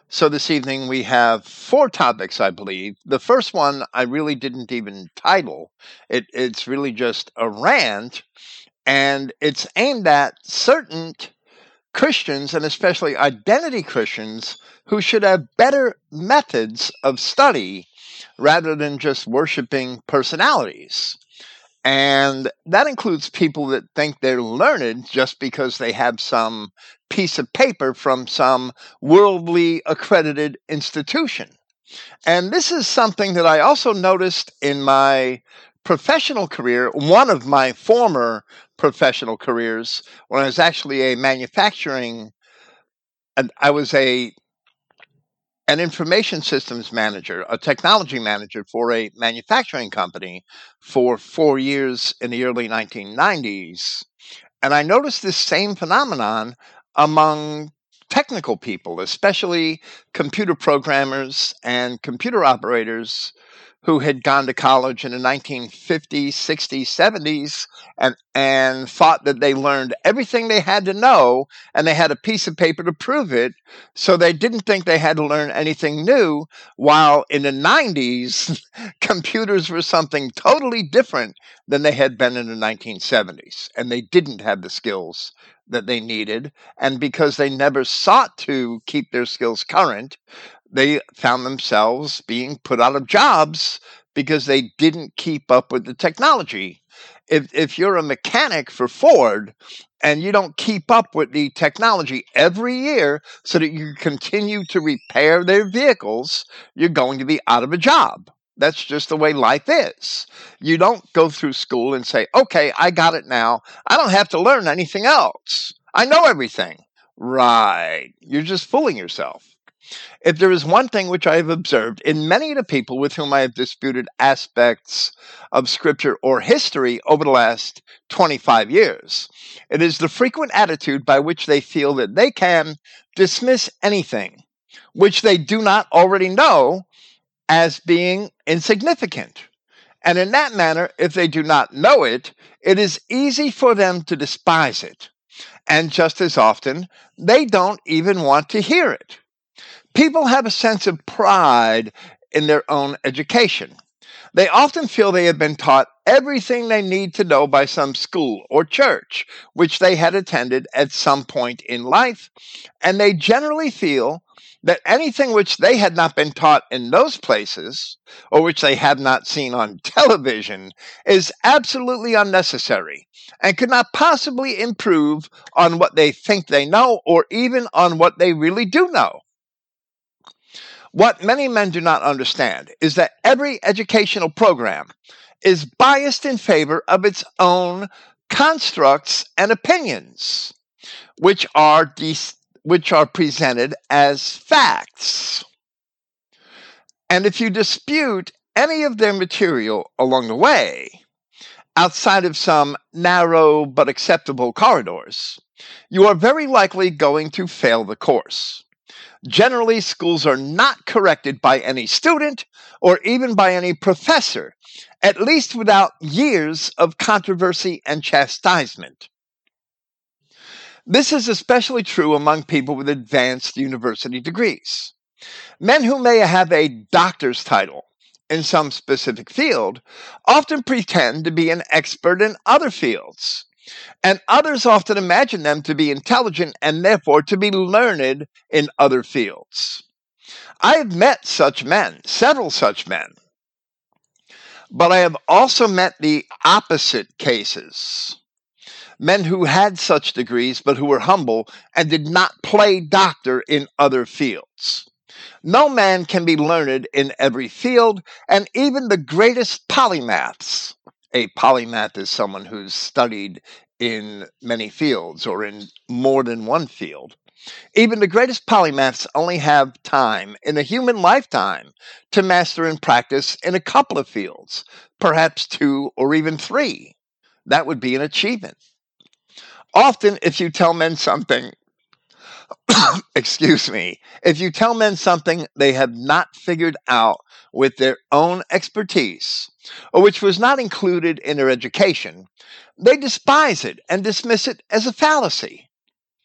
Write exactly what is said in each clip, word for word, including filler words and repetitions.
So this evening we have four topics, I believe. The first one I really didn't even title. It, it's really just a rant, and it's aimed at certain Christians, and especially identity Christians, who should have better methods of study rather than just worshiping personalities. And that includes people that think they're learned just because they have some piece of paper from some worldly accredited institution. And this is something that I also noticed in my professional career, one of my former professional careers, when I was actually a manufacturing, and I was a an information systems manager, a technology manager for a manufacturing company for four years in the early nineteen nineties. And I noticed this same phenomenon among technical people, especially computer programmers and computer operators who had gone to college in the nineteen fifties, sixties, seventies, and, and thought that they learned everything they had to know and they had a piece of paper to prove it. So they didn't think they had to learn anything new, while in the nineties, computers were something totally different than they had been in the nineteen seventies. And they didn't have the skills that they needed. And because they never sought to keep their skills current, they found themselves being put out of jobs because they didn't keep up with the technology. If, if you're a mechanic for Ford and you don't keep up with the technology every year so that you continue to repair their vehicles, you're going to be out of a job. That's just the way life is. You don't go through school and say, okay, I got it now. I don't have to learn anything else. I know everything. Right. You're just fooling yourself. If there is one thing which I have observed in many of the people with whom I have disputed aspects of scripture or history over the last twenty-five years, it is the frequent attitude by which they feel that they can dismiss anything which they do not already know as being insignificant. And in that manner, if they do not know it, it is easy for them to despise it. And just as often, they don't even want to hear it. People have a sense of pride in their own education. They often feel they have been taught everything they need to know by some school or church, which they had attended at some point in life, and they generally feel that anything which they had not been taught in those places, or which they had not seen on television, is absolutely unnecessary and could not possibly improve on what they think they know or even on what they really do know. What many men do not understand is that every educational program is biased in favor of its own constructs and opinions, which are de- which are presented as facts. And if you dispute any of their material along the way, outside of some narrow but acceptable corridors, you are very likely going to fail the course. Generally, schools are not corrected by any student or even by any professor, at least without years of controversy and chastisement. This is especially true among people with advanced university degrees. Men who may have a doctor's title in some specific field often pretend to be an expert in other fields. And others often imagine them to be intelligent and therefore to be learned in other fields. I have met such men, several such men, but I have also met the opposite cases. Men who had such degrees but who were humble and did not play doctor in other fields. No man can be learned in every field, and even the greatest polymaths. A polymath is someone who's studied in many fields or in more than one field. Even the greatest polymaths only have time in a human lifetime to master and practice in a couple of fields, perhaps two or even three. That would be an achievement. Often, if you tell men something, excuse me, if you tell men something they have not figured out with their own expertise, or which was not included in their education, they despise it and dismiss it as a fallacy.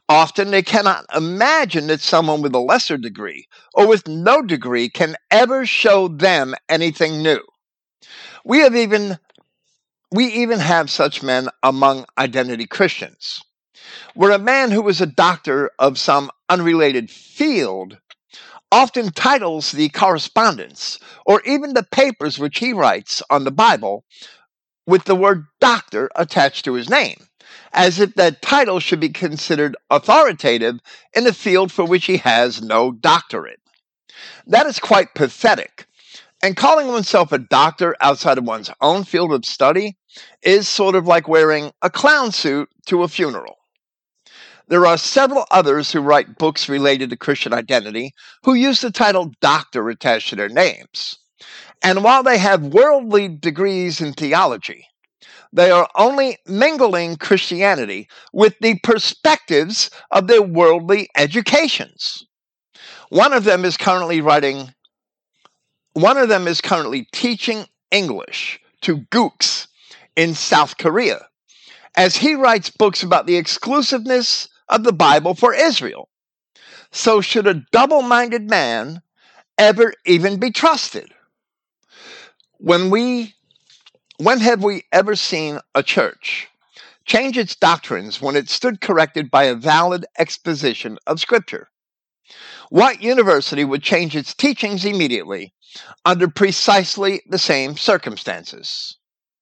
Often they cannot imagine that someone with a lesser degree or with no degree can ever show them anything new. We have even we even have such men among identity Christians, where a man who is a doctor of some unrelated field often titles the correspondence or even the papers which he writes on the Bible with the word doctor attached to his name, as if that title should be considered authoritative in a field for which he has no doctorate. That is quite pathetic, and calling oneself a doctor outside of one's own field of study is sort of like wearing a clown suit to a funeral. There are several others who write books related to Christian identity who use the title doctor attached to their names. And while they have worldly degrees in theology, they are only mingling Christianity with the perspectives of their worldly educations. One of them is currently writing, one of them is currently teaching English to gooks in South Korea, as he writes books about the exclusiveness of the Bible for Israel. So should a double-minded man ever even be trusted? When we, when have we ever seen a church change its doctrines when it stood corrected by a valid exposition of Scripture? What university would change its teachings immediately under precisely the same circumstances?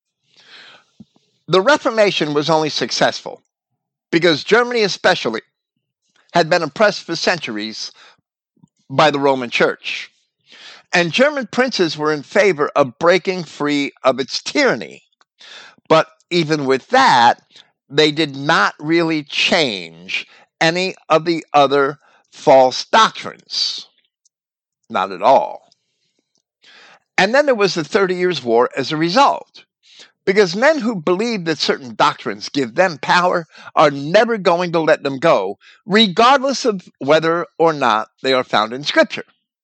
The Reformation was only successful because Germany especially had been oppressed for centuries by the Roman Church, and German princes were in favor of breaking free of its tyranny. But even with that, they did not really change any of the other false doctrines. Not at all. And then there was the Thirty Years' War as a result, because men who believe that certain doctrines give them power are never going to let them go, regardless of whether or not they are found in Scripture.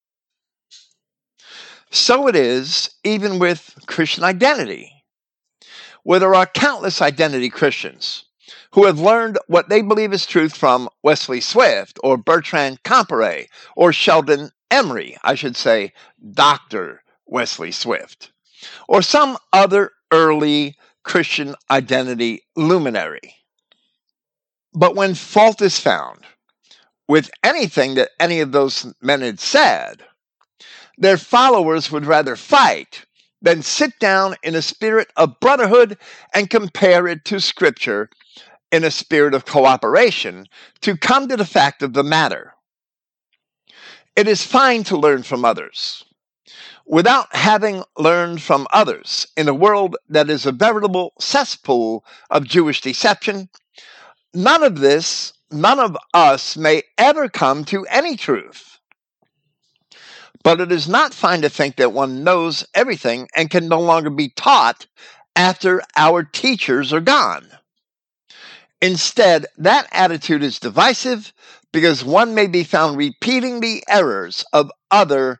So it is even with Christian identity, where there are countless identity Christians who have learned what they believe is truth from Wesley Swift or Bertrand Comparet or Sheldon Emery, I should say Doctor Wesley Swift, or some other early Christian identity luminary. But when fault is found with anything that any of those men had said, their followers would rather fight than sit down in a spirit of brotherhood and compare it to Scripture in a spirit of cooperation to come to the fact of the matter. It is fine to learn from others. Without having learned from others in a world that is a veritable cesspool of Jewish deception, none of this, none of us may ever come to any truth. But it is not fine to think that one knows everything and can no longer be taught after our teachers are gone. Instead, that attitude is divisive because one may be found repeating the errors of other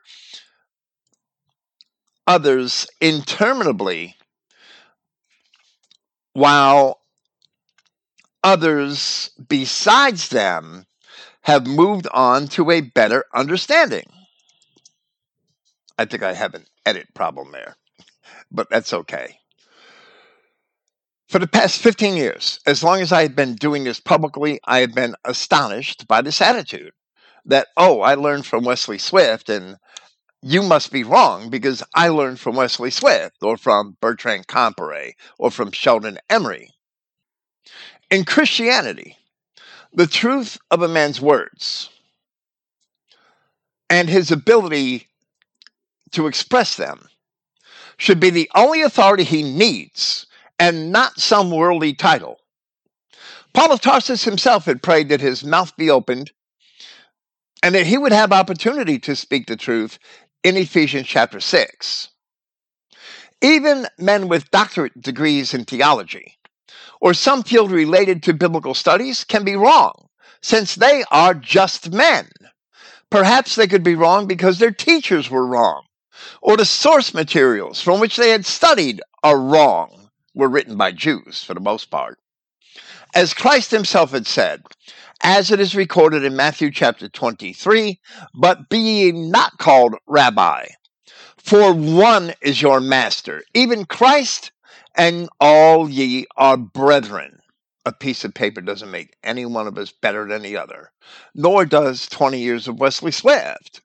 others interminably, while others besides them have moved on to a better understanding. I think I have an edit problem there, but that's okay. For the past fifteen years, as long as I have been doing this publicly, I have been astonished by this attitude that, oh, I learned from Wesley Swift, and you must be wrong because I learned from Wesley Swift or from Bertrand Comparet or from Sheldon Emery. In Christianity, the truth of a man's words and his ability to express them should be the only authority he needs and not some worldly title. Paul of Tarsus himself had prayed that his mouth be opened and that he would have opportunity to speak the truth in Ephesians chapter six. Even men with doctorate degrees in theology or some field related to biblical studies can be wrong, since they are just men. Perhaps they could be wrong because their teachers were wrong, or the source materials from which they had studied are wrong, were written by Jews for the most part. As Christ himself had said, as it is recorded in Matthew chapter twenty-three, but be ye not called rabbi, for one is your master, even Christ, and all ye are brethren. A piece of paper doesn't make any one of us better than the other, nor does twenty years of Wesley Swift.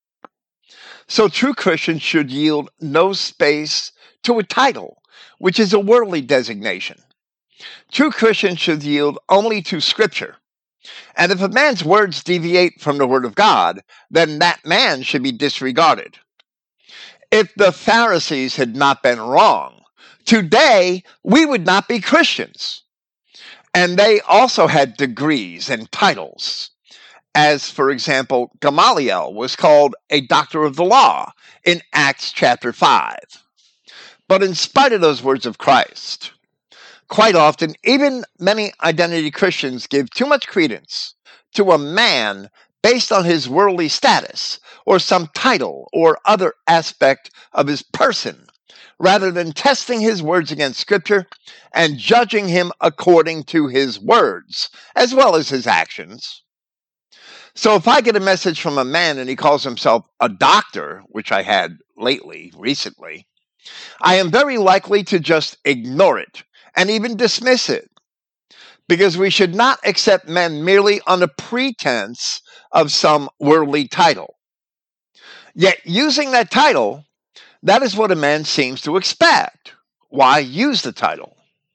So true Christians should yield no space to a title, which is a worldly designation. True Christians should yield only to Scripture. And if a man's words deviate from the Word of God, then that man should be disregarded. If the Pharisees had not been wrong, today we would not be Christians. And they also had degrees and titles. As, for example, Gamaliel was called a doctor of the law in Acts chapter five. But in spite of those words of Christ, quite often, even many identity Christians give too much credence to a man based on his worldly status or some title or other aspect of his person, rather than testing his words against Scripture and judging him according to his words, as well as his actions. So if I get a message from a man and he calls himself a doctor, which I had lately, recently, I am very likely to just ignore it and even dismiss it, because we should not accept men merely on the pretense of some worldly title. Yet using that title, that is what a man seems to expect. Why use the title?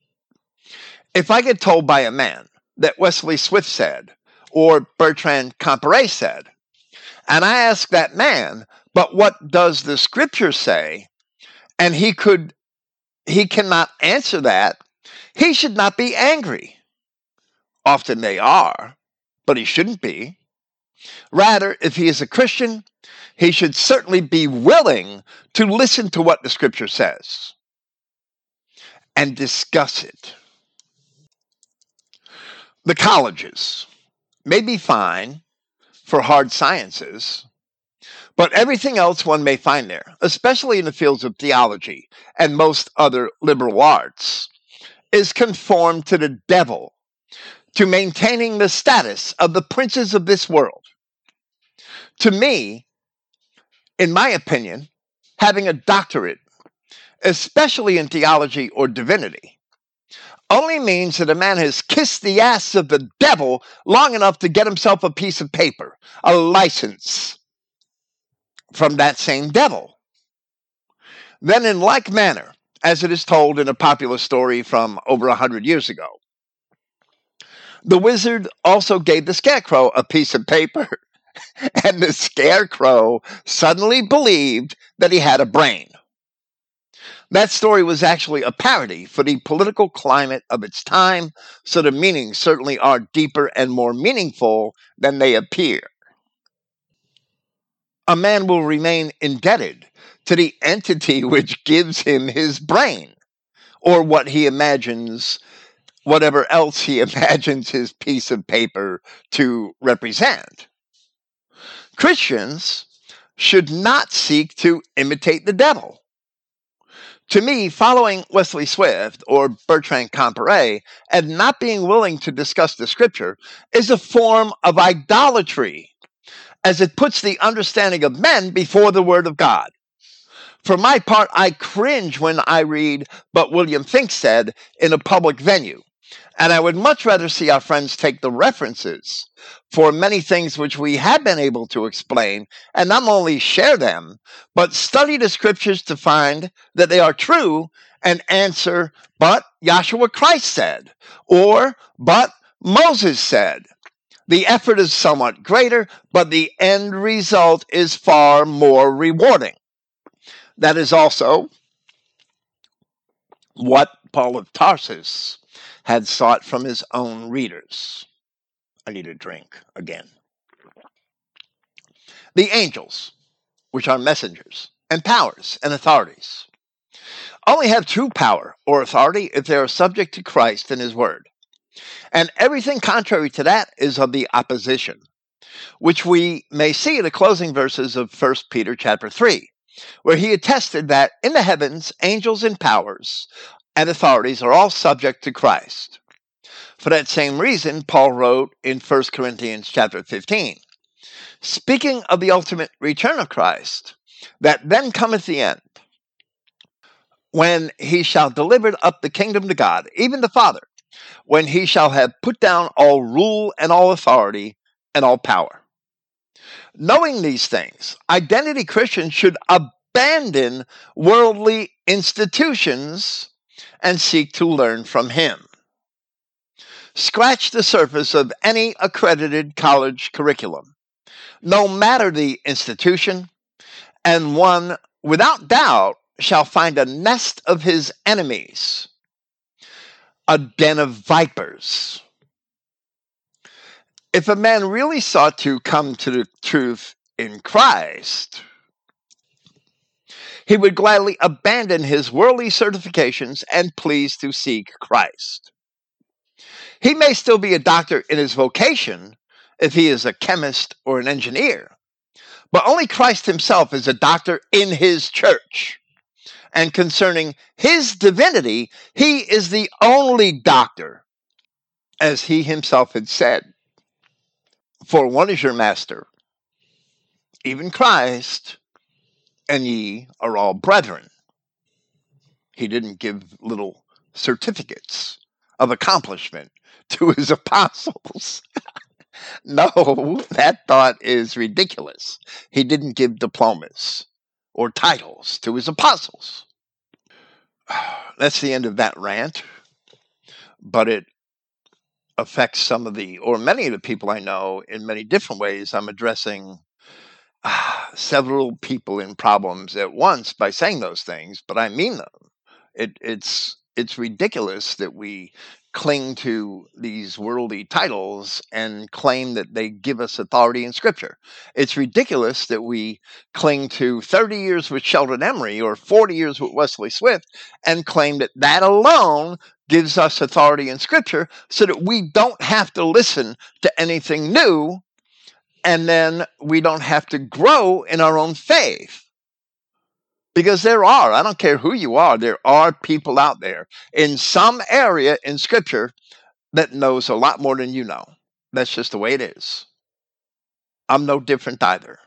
If I get told by a man that Wesley Swift said, or Bertrand Comparet said, and I ask that man, but what does the Scripture say? And he could, he cannot answer that, he should not be angry. Often they are, but he shouldn't be. Rather, if he is a Christian, he should certainly be willing to listen to what the Scripture says and discuss it. The colleges may be fine for hard sciences, but everything else one may find there, especially in the fields of theology and most other liberal arts, is conformed to the devil, to maintaining the status of the princes of this world. To me, in my opinion, having a doctorate, especially in theology or divinity, only means that a man has kissed the ass of the devil long enough to get himself a piece of paper, a license from that same devil. Then in like manner, as it is told in a popular story from over a hundred years ago, the wizard also gave the scarecrow a piece of paper, and the scarecrow suddenly believed that he had a brain. That story was actually a parody for the political climate of its time, so the meanings certainly are deeper and more meaningful than they appear. A man will remain indebted to the entity which gives him his brain, or what he imagines, whatever else he imagines his piece of paper to represent. Christians should not seek to imitate the devil. To me, following Wesley Swift or Bertrand Comparet and not being willing to discuss the Scripture is a form of idolatry, as it puts the understanding of men before the Word of God. For my part, I cringe when I read "But William Finks said" in a public venue, and I would much rather see our friends take the references for many things which we have been able to explain, and not only share them, but study the Scriptures to find that they are true and answer, "But Yahshua Christ said," or "But Moses said." The effort is somewhat greater, but the end result is far more rewarding. That is also what Paul of Tarsus had sought from his own readers. I need a drink again. The angels, which are messengers and powers and authorities, only have true power or authority if they are subject to Christ and his word. And everything contrary to that is of the opposition, which we may see in the closing verses of First Peter chapter three, where he attested that in the heavens, angels and powers and authorities are all subject to Christ. For that same reason, Paul wrote in First Corinthians chapter fifteen, speaking of the ultimate return of Christ, that then cometh the end, when he shall deliver up the kingdom to God, even the Father, when he shall have put down all rule and all authority and all power. Knowing these things, identity Christians should abandon worldly institutions and seek to learn from him. Scratch the surface of any accredited college curriculum, no matter the institution, and one, without doubt, shall find a nest of his enemies, a den of vipers. If a man really sought to come to the truth in Christ, he would gladly abandon his worldly certifications and please to seek Christ. He may still be a doctor in his vocation if he is a chemist or an engineer, but only Christ himself is a doctor in his church. And concerning his divinity, he is the only doctor, as he himself had said. For one is your master, even Christ, and ye are all brethren. He didn't give little certificates of accomplishment to his apostles. No, that thought is ridiculous. He didn't give diplomas or titles to his apostles. That's the end of that rant, but it affects some of the, or many of the people I know in many different ways. I'm addressing uh, several people in problems at once by saying those things, but I mean them. It, it's it's ridiculous that we cling to these worldly titles and claim that they give us authority in Scripture. It's ridiculous that we cling to thirty years with Sheldon Emery or forty years with Wesley Swift and claim that that alone gives us authority in Scripture so that we don't have to listen to anything new, and then we don't have to grow in our own faith. Because there are, I don't care who you are, there are people out there in some area in Scripture that knows a lot more than you know. That's just the way it is. I'm no different either.